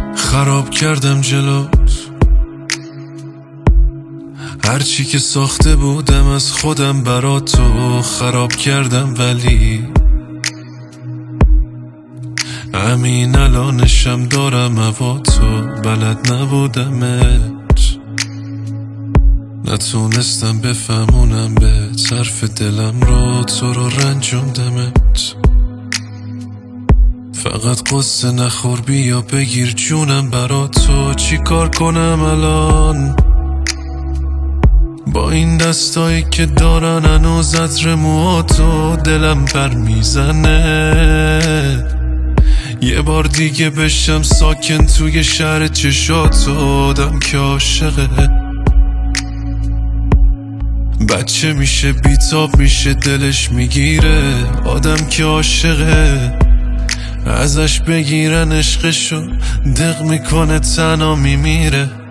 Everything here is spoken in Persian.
خراب کردم جلوت، هرچی که ساخته بودم از خودم برا تو خراب کردم، ولی همین الانشم دارم هوا تو، بلد نبودمت، نتونستم بفهمونم به طرف دلم رو، تو رو رنجوندمت. فقط قصه نخور، بیا بگیر جونم برا تو، چی کار کنم الان با این دستایی که دارن هنوز عطر موهاتو، دلم پر میزنه یه بار دیگه بشم ساکن توی شهر چشاتو، آدم که عاشقه بچه میشه بیتاب میشه دلش میگیره، آدم که عاشقه ازش بگیرن عشقشو دق میکنه تنها میمیره.